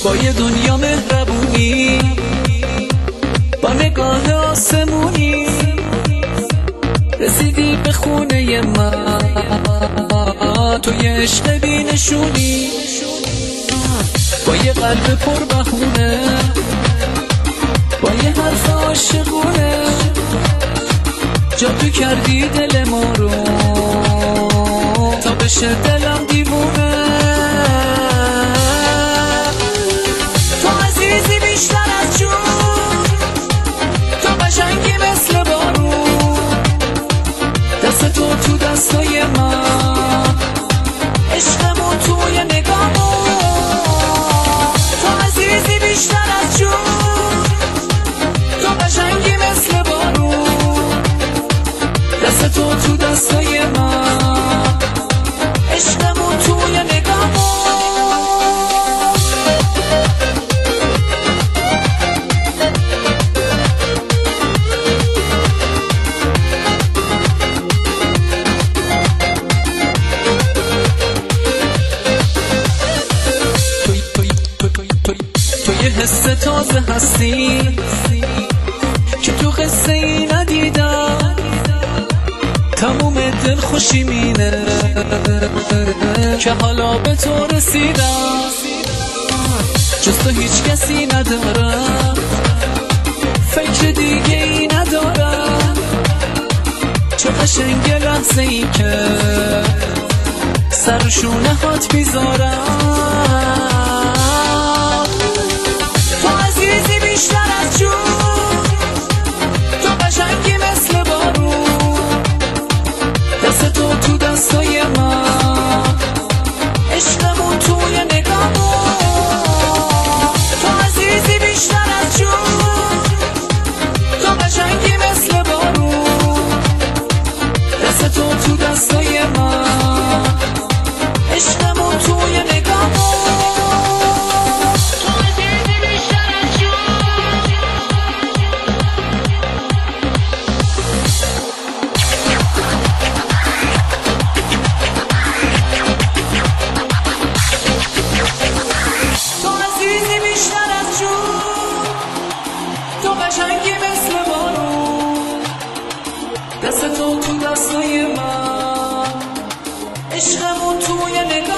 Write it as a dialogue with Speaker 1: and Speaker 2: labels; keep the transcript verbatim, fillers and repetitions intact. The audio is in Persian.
Speaker 1: با یه دنیا مهربونی، با نگاه آسمونی رسیدی به خونه من، تو یه عشق بینشونی با یه قلب پر بهونه، با یه حرف عاشقونه جادو کردی دل ما رو تا بشه دلم دیوونه. تو عزیزی بیشتر از جون، تو قشنگی مثل بارون، دست تو تو دستای من، عشقمون توی نگاهمون. تو عزیزی بیشتر از جون، تو قشنگی مثل بارون، دست تو تو دستای من، عشقمون توی نگاهمون. تو یه حس تازه هستی که تو قصه ای ندیدم، تموم دل خوشی مینه که حالا به تو رسیدم. جز تو هیچ کسی ندارم، فکر دیگه ای ندارم، چه قشنگ لحظه ای که سر شونه هات بیزارم. تو عزیزی بیشتر از جون، تو قشنگی مثل بارون، دست تو تو دستای من، عشقمون توی نگاهمون. تو عزیزی بیشتر از جون، تو قشنگی مثل بارون، دست تو تو دستای من، عشقمون توی نگاهمون. تو قشنگی مثل بارون، دست تو تو دستای من، عشقمون توی نگاه.